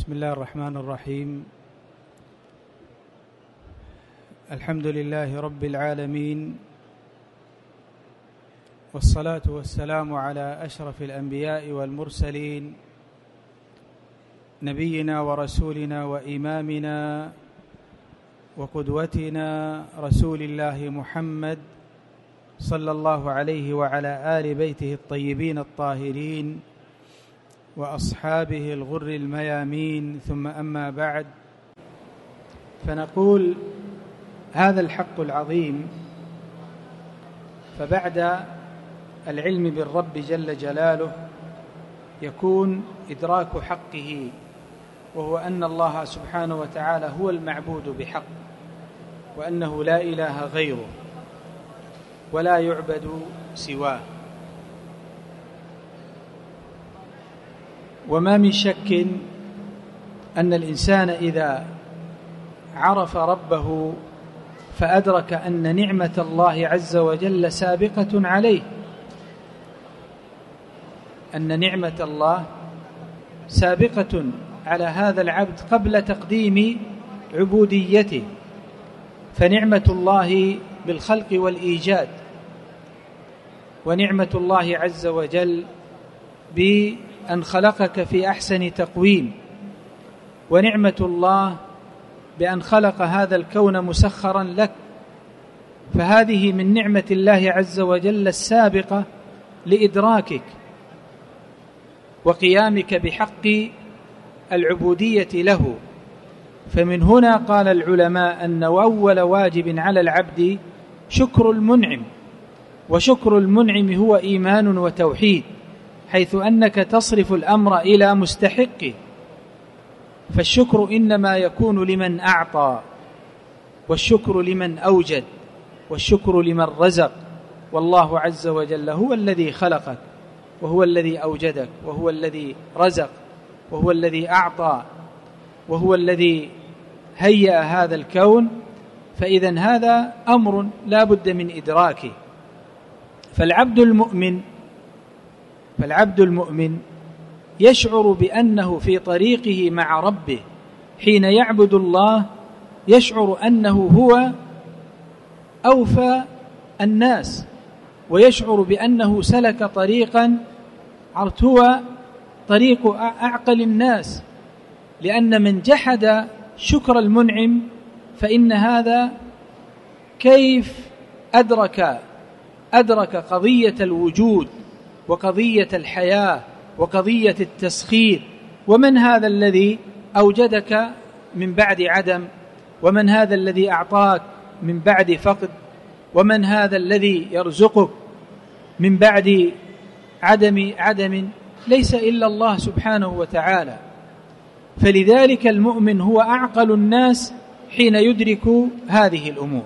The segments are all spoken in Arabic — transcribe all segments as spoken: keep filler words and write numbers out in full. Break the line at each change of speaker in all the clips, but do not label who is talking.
بسم الله الرحمن الرحيم. الحمد لله رب العالمين، والصلاة والسلام على أشرف الأنبياء والمرسلين، نبينا ورسولنا وإمامنا وقدوتنا رسول الله محمد صلى الله عليه وعلى آل بيته الطيبين الطاهرين وأصحابه الغر الميامين، ثم أما بعد، فنقول هذا الحق العظيم. فبعد العلم بالرب جل جلاله يكون إدراك حقه، وهو أن الله سبحانه وتعالى هو المعبود بحق، وأنه لا إله غيره ولا يعبد سواه. وما من شك أن الإنسان إذا عرف ربه فأدرك أن نعمة الله عز وجل سابقة عليه، أن نعمة الله سابقة على هذا العبد قبل تقديم عبوديته. فنعمة الله بالخلق والإيجاد، ونعمة الله عز وجل بأن خلقك في أحسن تقويم، ونعمة الله بأن خلق هذا الكون مسخرا لك. فهذه من نعمة الله عز وجل السابقة لإدراكك وقيامك بحق العبودية له. فمن هنا قال العلماء أن أول واجب على العبد شكر المنعم، وشكر المنعم هو إيمان وتوحيد، حيث أنك تصرف الأمر إلى مستحقه. فالشكر إنما يكون لمن أعطى، والشكر لمن أوجد، والشكر لمن رزق. والله عز وجل هو الذي خلقك، وهو الذي أوجدك، وهو الذي رزق، وهو الذي أعطى، وهو الذي هيأ هذا الكون. فإذن هذا أمر لا بد من إدراكه. فالعبد المؤمن فالعبد المؤمن يشعر بأنه في طريقه مع ربه حين يعبد الله، يشعر أنه هو أوفى الناس، ويشعر بأنه سلك طريقا هو طريق أعقل الناس. لأن من جحد شكر المنعم فإن هذا كيف أدرك أدرك قضية الوجود، وقضية الحياة، وقضية التسخير. ومن هذا الذي أوجدك من بعد عدم؟ ومن هذا الذي أعطاك من بعد فقد؟ ومن هذا الذي يرزقك من بعد عدم عدم؟ ليس إلا الله سبحانه وتعالى. فلذلك المؤمن هو أعقل الناس حين يدرك هذه الأمور.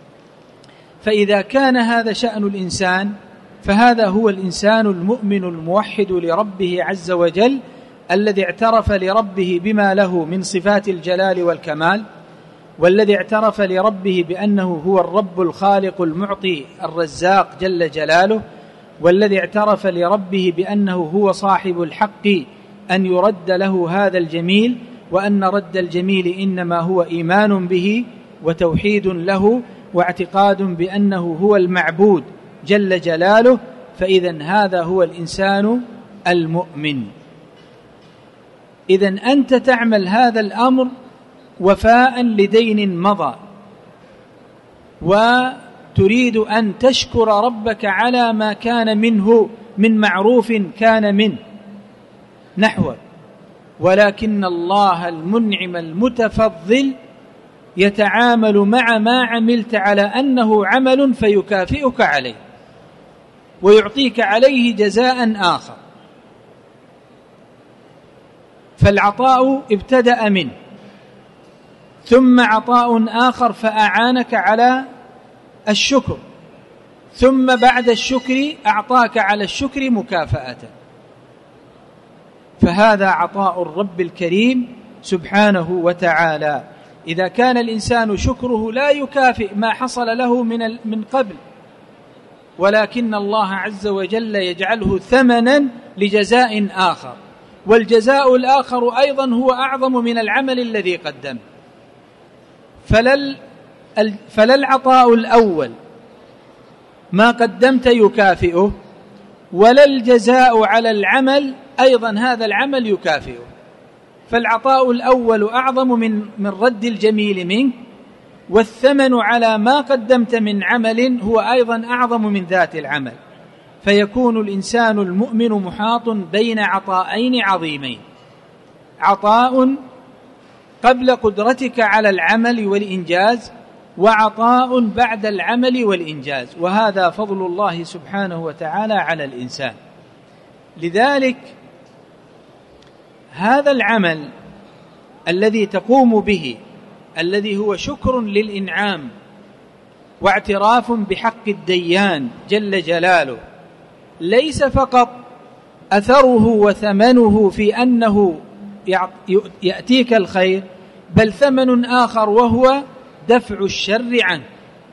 فإذا كان هذا شأن الإنسان، فهذا هو الإنسان المؤمن الموحد لربه عز وجل، الذي اعترف لربه بما له من صفات الجلال والكمال، والذي اعترف لربه بأنه هو الرب الخالق المعطي الرزاق جل جلاله، والذي اعترف لربه بأنه هو صاحب الحق أن يرد له هذا الجميل، وأن رد الجميل إنما هو إيمان به وتوحيد له واعتقاد بأنه هو المعبود جل جلاله. فإذن هذا هو الإنسان المؤمن. إذن أنت تعمل هذا الأمر وفاء لدين مضى، وتريد أن تشكر ربك على ما كان منه من معروف كان منه نحوه. ولكن الله المنعم المتفضل يتعامل مع ما عملت على أنه عمل فيكافئك عليه، ويعطيك عليه جزاء آخر. فالعطاء ابتدأ منه، ثم عطاء آخر فأعانك على الشكر، ثم بعد الشكر أعطاك على الشكر مكافأة. فهذا عطاء الرب الكريم سبحانه وتعالى. إذا كان الإنسان شكره لا يكافئ ما حصل له من من قبل، ولكن الله عز وجل يجعله ثمنا لجزاء آخر. والجزاء الآخر أيضا هو أعظم من العمل الذي قدم. فلا فلا العطاء الأول ما قدمت يكافئه، ولا الجزاء على العمل أيضا هذا العمل يكافئه. فالعطاء الأول أعظم من من رد الجميل منك، والثمن على ما قدمت من عمل هو أيضا أعظم من ذات العمل. فيكون الإنسان المؤمن محاط بين عطاءين عظيمين: عطاء قبل قدرتك على العمل والإنجاز، وعطاء بعد العمل والإنجاز، وهذا فضل الله سبحانه وتعالى على الإنسان. لذلك هذا العمل الذي تقوم به، الذي هو شكر للإنعام واعتراف بحق الديان جل جلاله، ليس فقط أثره وثمنه في أنه يأتيك الخير، بل ثمن آخر وهو دفع الشر عنك.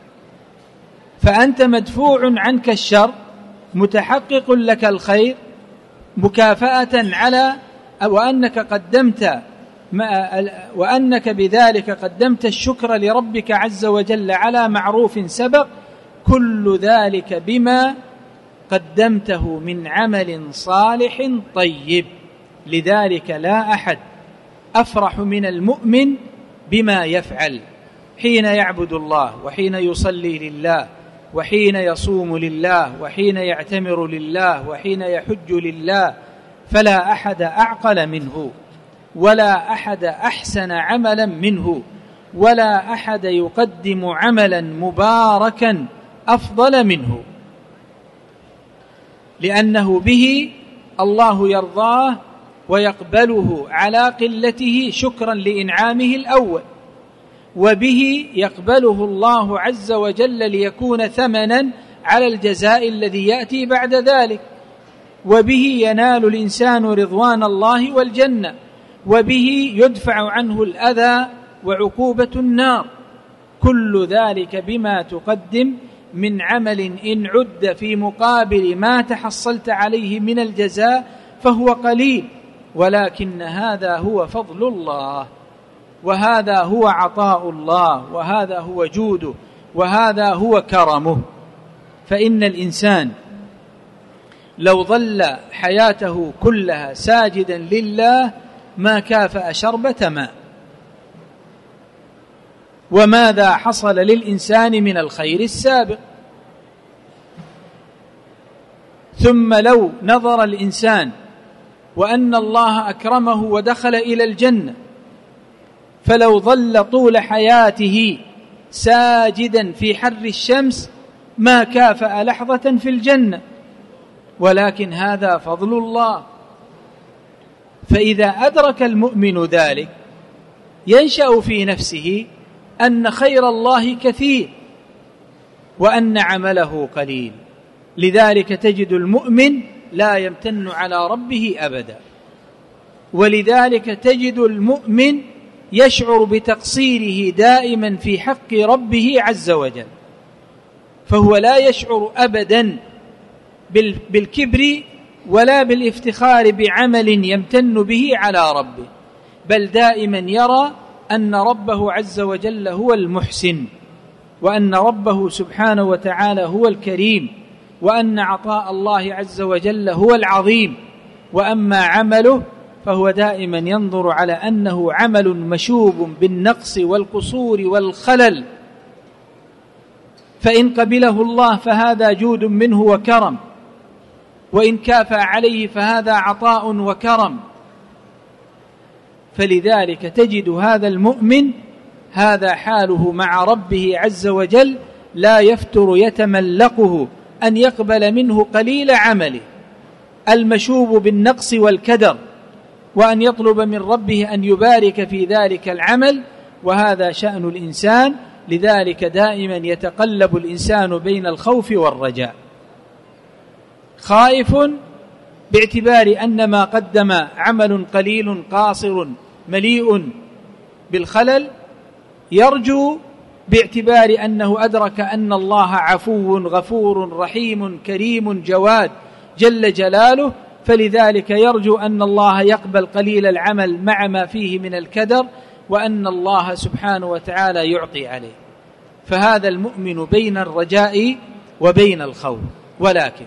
فأنت مدفوع عنك الشر، متحقق لك الخير مكافأة على وأنك قدمت وأنك بذلك قدمت الشكر لربك عز وجل على معروف سبق، كل ذلك بما قدمته من عمل صالح طيب. لذلك لا أحد أفرح من المؤمن بما يفعل حين يعبد الله، وحين يصلي لله، وحين يصوم لله، وحين يعتمر لله، وحين يحج لله. فلا أحد أعقل منه، ولا أحد أحسن عملا منه، ولا أحد يقدم عملا مباركا أفضل منه، لأنه به الله يرضاه ويقبله على قلته شكرا لإنعامه الأول، وبه يقبله الله عز وجل ليكون ثمنا على الجزاء الذي يأتي بعد ذلك، وبه ينال الإنسان رضوان الله والجنة، وبه يدفع عنه الأذى وعقوبة النار. كل ذلك بما تقدم من عمل إن عد في مقابل ما تحصلت عليه من الجزاء فهو قليل، ولكن هذا هو فضل الله، وهذا هو عطاء الله، وهذا هو جوده، وهذا هو كرمه. فإن الإنسان لو ظل حياته كلها ساجدا لله ما كافأ شربة ماء. وماذا حصل للإنسان من الخير السابق؟ ثم لو نظر الإنسان وأن الله أكرمه ودخل إلى الجنة، فلو ظل طول حياته ساجدا في حر الشمس ما كافأ لحظة في الجنة، ولكن هذا فضل الله. فإذا أدرك المؤمن ذلك ينشأ في نفسه أن خير الله كثير وأن عمله قليل. لذلك تجد المؤمن لا يمتن على ربه أبدا، ولذلك تجد المؤمن يشعر بتقصيره دائما في حق ربه عز وجل، فهو لا يشعر أبدا بالكبر ولا بالافتخار بعمل يمتن به على ربه، بل دائما يرى أن ربه عز وجل هو المحسن، وأن ربه سبحانه وتعالى هو الكريم، وأن عطاء الله عز وجل هو العظيم. وأما عمله فهو دائما ينظر على أنه عمل مشوب بالنقص والقصور والخلل، فإن قبله الله فهذا جود منه وكرم، وإن كافأ عليه فهذا عطاء وكرم. فلذلك تجد هذا المؤمن هذا حاله مع ربه عز وجل، لا يفتر يتملقه أن يقبل منه قليل عمله المشوب بالنقص والكدر، وأن يطلب من ربه أن يبارك في ذلك العمل، وهذا شأن الإنسان. لذلك دائما يتقلب الإنسان بين الخوف والرجاء، خائف باعتبار أن ما قدم عمل قليل قاصر مليء بالخلل، يرجو باعتبار أنه أدرك أن الله عفو غفور رحيم كريم جواد جل جلاله، فلذلك يرجو أن الله يقبل قليل العمل مع ما فيه من الكدر، وأن الله سبحانه وتعالى يعطي عليه. فهذا المؤمن بين الرجاء وبين الخوف. ولكن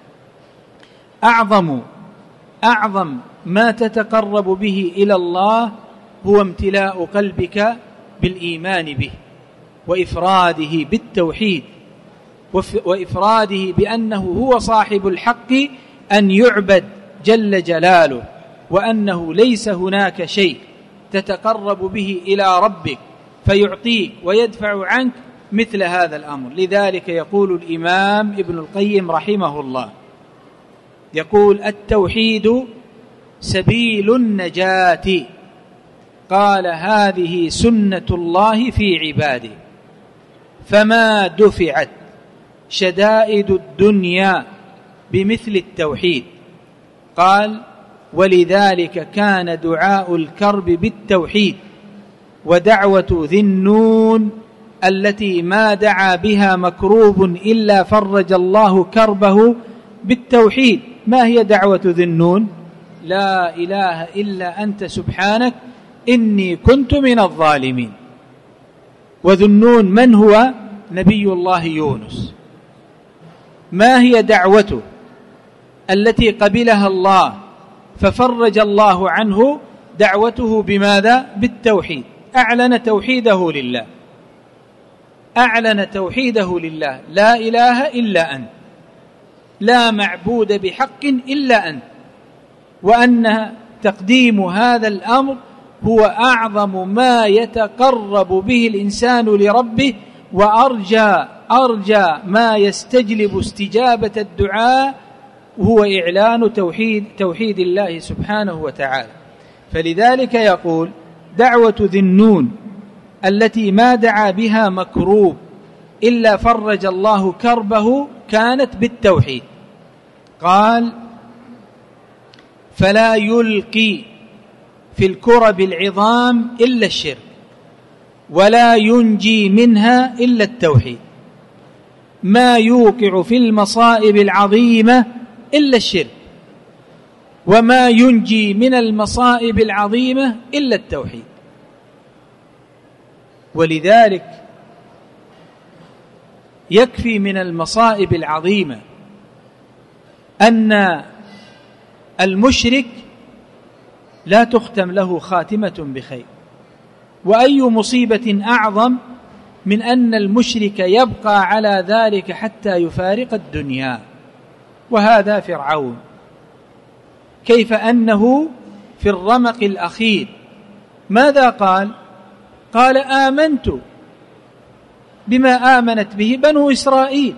أعظم أعظم ما تتقرب به إلى الله هو امتلاء قلبك بالإيمان به، وإفراده بالتوحيد، وإفراده بأنه هو صاحب الحق أن يعبد جل جلاله، وأنه ليس هناك شيء تتقرب به إلى ربك فيعطيك ويدفع عنك مثل هذا الأمر. لذلك يقول الإمام ابن القيم رحمه الله، يقول: التوحيد سبيل النجاة. قال: هذه سنة الله في عباده، فما دفعت شدائد الدنيا بمثل التوحيد. قال: ولذلك كان دعاء الكرب بالتوحيد، ودعوة ذي النون التي ما دعا بها مكروب إلا فرج الله كربه بالتوحيد. ما هي دعوة ذي النون؟ لا إله إلا أنت سبحانك إني كنت من الظالمين. وذو النون من هو؟ نبي الله يونس. ما هي دعوته التي قبلها الله ففرج الله عنه؟ دعوته بماذا؟ بالتوحيد. أعلن توحيده لله، أعلن توحيده لله، لا إله إلا أنت، لا معبود بحق إلا أنت، وأن تقديم هذا الأمر هو أعظم ما يتقرب به الإنسان لربه، وأرجى أرجى ما يستجلب استجابة الدعاء هو إعلان توحيد توحيد الله سبحانه وتعالى. فلذلك يقول: دعوة ذي النون التي ما دعا بها مكروب إلا فرج الله كربه كانت بالتوحيد. قال: فلا يلقي في الكرب العظام إلا الشرك، ولا ينجي منها إلا التوحيد. ما يوقع في المصائب العظيمة إلا الشرك، وما ينجي من المصائب العظيمة إلا التوحيد. ولذلك يكفي من المصائب العظيمة أن المشرك لا تختم له خاتمة بخير. وأي مصيبة أعظم من أن المشرك يبقى على ذلك حتى يفارق الدنيا. وهذا فرعون، كيف أنه في الرمق الأخير ماذا قال؟ قال: آمنت بما آمنت به بنو إسرائيل.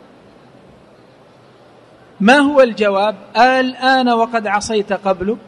ما هو الجواب؟ الآن وقد عصيت قبله.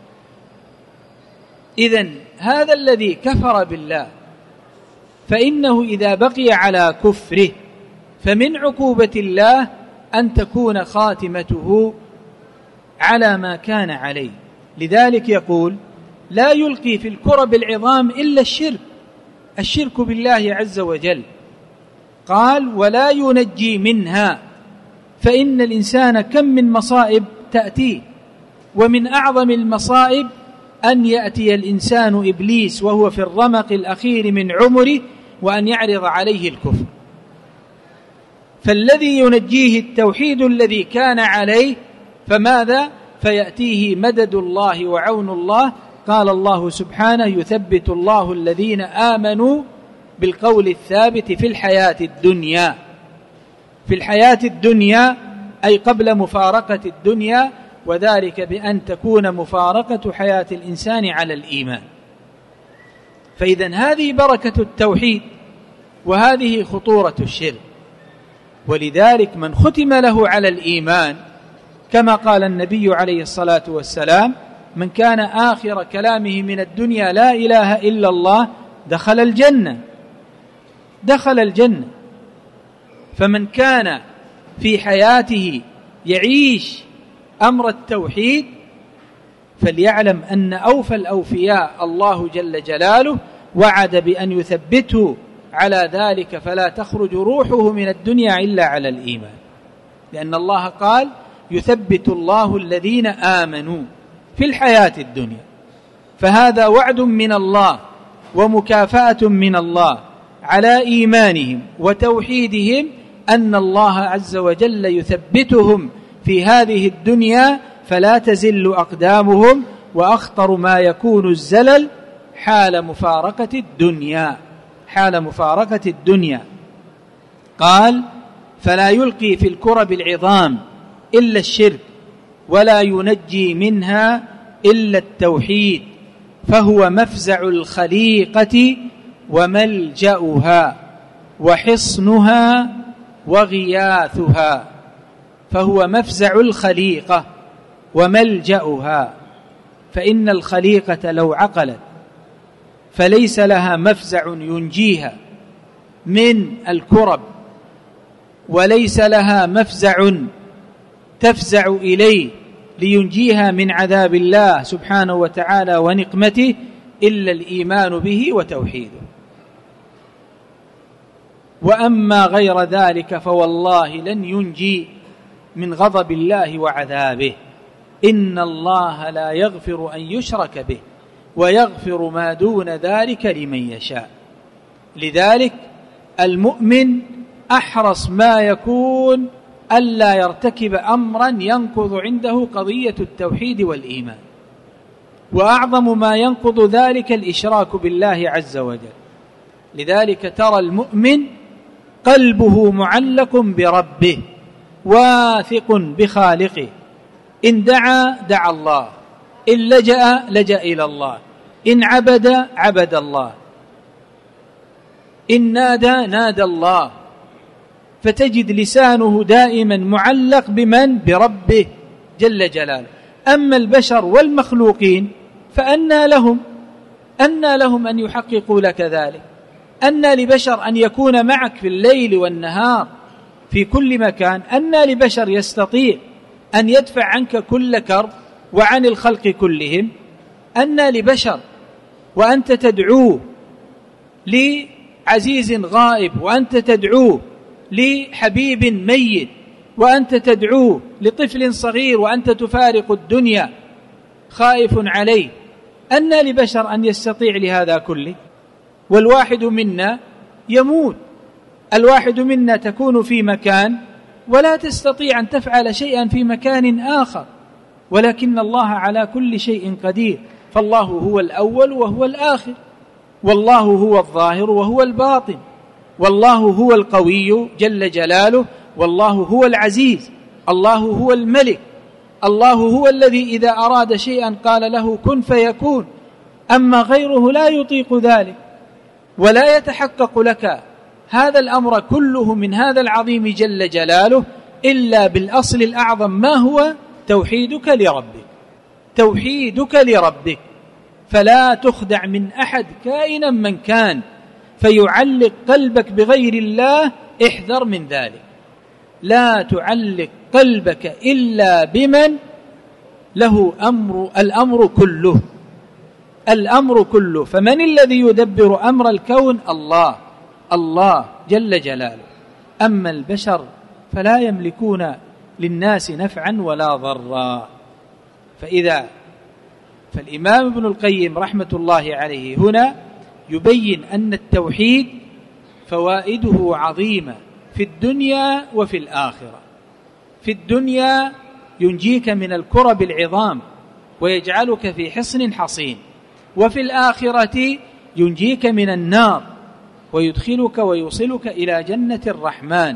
إذن هذا الذي كفر بالله فإنه إذا بقي على كفره فمن عقوبة الله أن تكون خاتمته على ما كان عليه. لذلك يقول: لا يلقي في الكرب العظام إلا الشرك، الشرك بالله عز وجل. قال: ولا ينجي منها، فإن الإنسان كم من مصائب تأتيه، ومن أعظم المصائب أن يأتي الإنسان إبليس وهو في الرمق الأخير من عمره وأن يعرض عليه الكفر. فالذي ينجيه التوحيد الذي كان عليه، فماذا؟ فيأتيه مدد الله وعون الله. قال الله سبحانه: يثبت الله الذين آمنوا بالقول الثابت في الحياة الدنيا. في الحياة الدنيا أي قبل مفارقة الدنيا، وذلك بأن تكون مفارقة حياة الإنسان على الإيمان. فإذن هذه بركة التوحيد، وهذه خطورة الشرك. ولذلك من ختم له على الإيمان كما قال النبي عليه الصلاة والسلام: من كان آخر كلامه من الدنيا لا إله إلا الله دخل الجنة، دخل الجنة. فمن كان في حياته يعيش أمر التوحيد فليعلم أن أوفى الأوفياء الله جل جلاله وعد بأن يثبته على ذلك، فلا تخرج روحه من الدنيا إلا على الإيمان. لأن الله قال: يثبت الله الذين آمنوا في الحياة الدنيا. فهذا وعد من الله ومكافأة من الله على إيمانهم وتوحيدهم، أن الله عز وجل يثبتهم في هذه الدنيا فلا تزل أقدامهم، وأخطر ما يكون الزلل حال مفارقة الدنيا حال مفارقة الدنيا. قال: فلا يلقي في الكرب العظام إلا الشرك، ولا ينجي منها إلا التوحيد، فهو مفزع الخليقة وملجأها وحصنها وغياثها. فهو مفزع الخليقة وملجأها، فإن الخليقة لو عقلت فليس لها مفزع ينجيها من الكرب، وليس لها مفزع تفزع إليه لينجيها من عذاب الله سبحانه وتعالى ونقمته، إلا الإيمان به وتوحيده. وأما غير ذلك فوالله لن ينجي من غضب الله وعذابه. إن الله لا يغفر أن يشرك به ويغفر ما دون ذلك لمن يشاء. لذلك المؤمن أحرص ما يكون ألا يرتكب أمرا ينقض عنده قضية التوحيد والإيمان، وأعظم ما ينقض ذلك الإشراك بالله عز وجل. لذلك ترى المؤمن قلبه معلق بربه واثق بخالقه، إن دعا دعا الله، إن لجأ لجأ إلى الله، إن عبد عبد الله، إن نادى نادى الله. فتجد لسانه دائما معلق بمن؟ بربه جل جلاله. أما البشر والمخلوقين فأنى لهم أنى لهم أن يحققوا لك ذلك؟ أنى لبشر أن يكون معك في الليل والنهار في كل مكان؟ أنى لبشر يستطيع أن يدفع عنك كل كرب وعن الخلق كلهم؟ أنى لبشر وأنت تدعوه لعزيز غائب، وأنت تدعوه لحبيب ميت، وأنت تدعوه لطفل صغير وأنت تفارق الدنيا خائف عليه؟ أنى لبشر أن يستطيع لهذا كله؟ والواحد منا يموت، الواحد منا تكون في مكان ولا تستطيع أن تفعل شيئا في مكان آخر، ولكن الله على كل شيء قدير. فالله هو الأول وهو الآخر، والله هو الظاهر وهو الباطن، والله هو القوي جل جلاله، والله هو العزيز، الله هو الملك، الله هو الذي إذا أراد شيئا قال له كن فيكون. أما غيره لا يطيق ذلك، ولا يتحقق لك هذا الأمر كله من هذا العظيم جل جلاله إلا بالأصل الأعظم، ما هو؟ توحيدك لربك، توحيدك لربك. فلا تخدع من أحد كائنا من كان فيعلق قلبك بغير الله، احذر من ذلك. لا تعلق قلبك إلا بمن له أمر الأمر كله الأمر كله. فمن الذي يدبر أمر الكون؟ الله الله جل جلاله. أما البشر فلا يملكون للناس نفعا ولا ضرا. فإذا فالإمام ابن القيم رحمة الله عليه هنا يبين أن التوحيد فوائده عظيمة في الدنيا وفي الآخرة. في الدنيا ينجيك من الكرب العظام ويجعلك في حصن حصين، وفي الآخرة ينجيك من النار ويدخلك ويوصلك إلى جنة الرحمن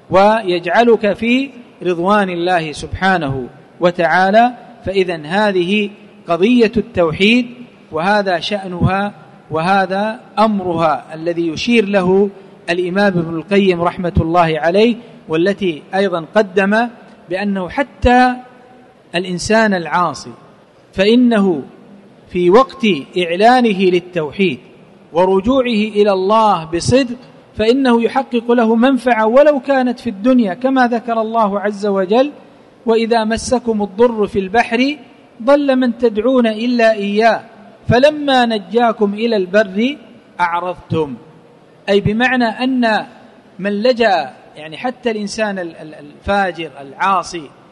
ويجعلك في رضوان الله سبحانه وتعالى. فإذن هذه قضية التوحيد، وهذا شأنها وهذا أمرها الذي يشير له الإمام ابن القيم رحمة الله عليه، والتي أيضا قدم بأنه حتى الإنسان العاصي فإنه في وقت إعلانه للتوحيد ورجوعه إلى الله بصدق فإنه يحقق له منفعة ولو كانت في الدنيا، كما ذكر الله عز وجل: وإذا مسكم الضر في البحر ضل من تدعون إلا إياه فلما نجاكم إلى البر أعرضتم. أي بمعنى أن من لجأ، يعني حتى الإنسان الفاجر العاصي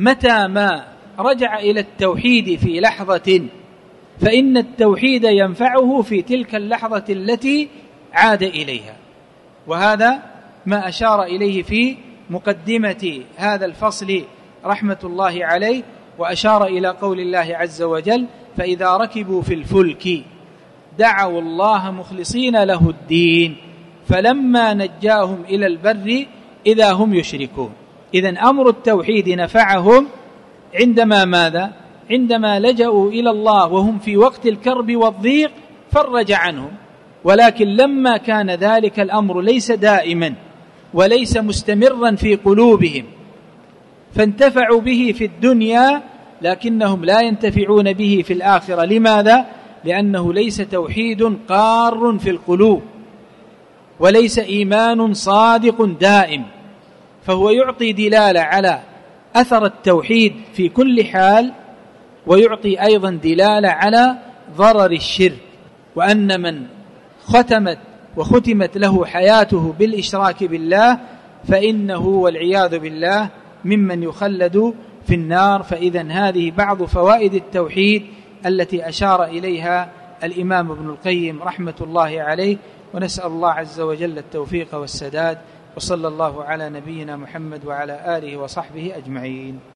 متى ما رجع إلى التوحيد في لحظة فإن التوحيد ينفعه في تلك اللحظة التي عاد إليها. وهذا ما أشار إليه في مقدمة هذا الفصل رحمة الله عليه، وأشار إلى قول الله عز وجل: فإذا ركبوا في الفلك دعوا الله مخلصين له الدين فلما نجاهم إلى البر إذا هم يشركون. إذن أمر التوحيد نفعهم عندما ماذا؟ عندما لجأوا إلى الله وهم في وقت الكرب والضيق فرج عنهم، ولكن لما كان ذلك الأمر ليس دائما وليس مستمرا في قلوبهم فانتفعوا به في الدنيا لكنهم لا ينتفعون به في الآخرة. لماذا؟ لأنه ليس توحيد قار في القلوب وليس إيمان صادق دائم، فهو يعطي دلالة على أثر التوحيد في كل حال، ويعطي أيضا دلالة على ضرر الشرك، وأن من ختمت وختمت له حياته بالإشراك بالله فإنه والعياذ بالله ممن يخلد في النار. فإذن هذه بعض فوائد التوحيد التي أشار إليها الإمام ابن القيم رحمة الله عليه، ونسأل الله عز وجل التوفيق والسداد، وصلى الله على نبينا محمد وعلى آله وصحبه أجمعين.